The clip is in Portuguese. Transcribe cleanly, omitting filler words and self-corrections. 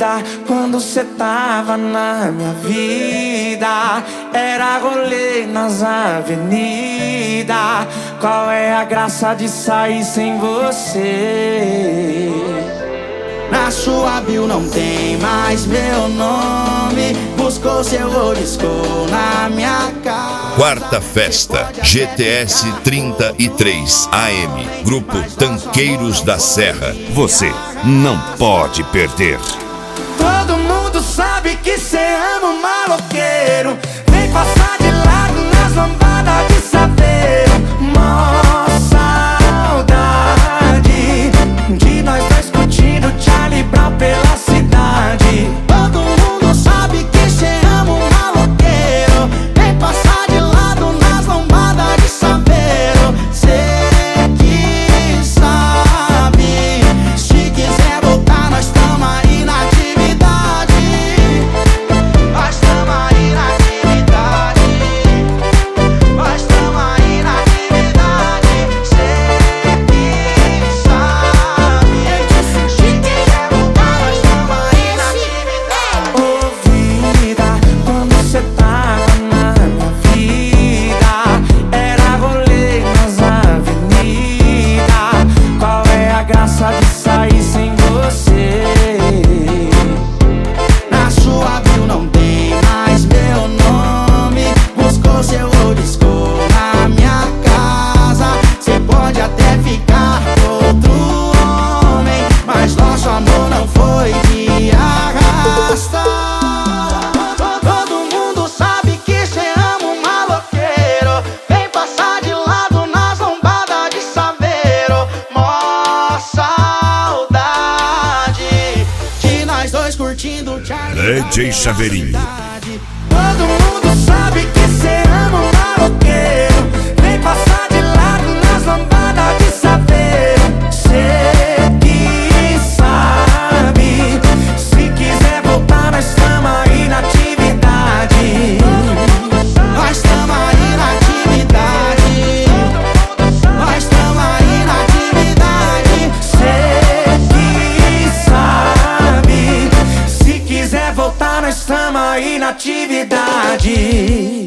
vida quando cê tava na minha vida. Era rolê nas avenidas. Qual é a graça de sair sem você? Na sua bio não tem mais meu nome. Buscou seu oliscou na minha casa. Quarta festa, GTS 33 AM, Grupo Tanqueiros da Serra. Você não pode perder. Todo mundo sabe que cê ama um maloqueiro. Vem passar de lado nas lambadas de saveiro. Mó saudade de nós dois curtindo Charlie Brown pela cidade. Todo mundo sabe que cê ama um maloqueiro. Vem passar de lado nas lambadas de saveiro. Cê que sabe, se quiser voltar nós tamo aí na atividade. Nós tamo aí na atividade. Nós tamo aí na atividade. Cê que sabe, se quiser voltar nós tamo aí na atividade. Ô vida, quando cê tava na minha vida, era rolê nas avenidas. Qual é a graça de sair sem você? Na sua bio não tem mais meu nome. Buscou seu oliscou na minha casa. Cê pode até ficar com outro homem, mas nosso amor não foi de arrasta. Todo mundo sabe que cê ama um maloqueiro. Vem passar de lado nas lombadas de saveiro. Mó saudade de nós dois curtindo Charlie. DJ Chaveirinho. Todo mundo sabe que cê ama um maloqueiro. Vem passar de lado nas lambadas de saveiro. Cê que sabe, se quiser voltar nós tamo aí na atividade. Nós tamo aí na atividade. Nós tamo aí na atividade. Cê que sabe, se quiser voltar nós tamo aí na atividade.